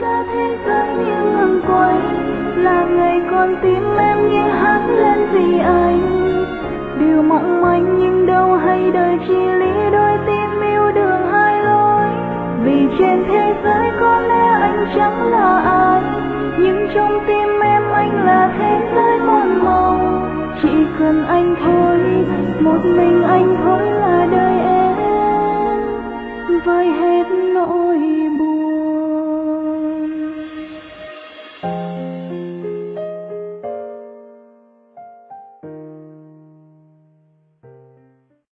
cả thế giới như ngừng quay, là ngày con tim em như hát lên vì anh. Điều mong manh nhưng đâu hay đời chỉ lý đôi tim yêu đường hai lối. Vì trên thế giới có lẽ anh chẳng là ai, nhưng trong tim em anh là thế giới muôn màu. Chỉ cần anh thôi, một mình anh thôi là đời em, với hết nỗi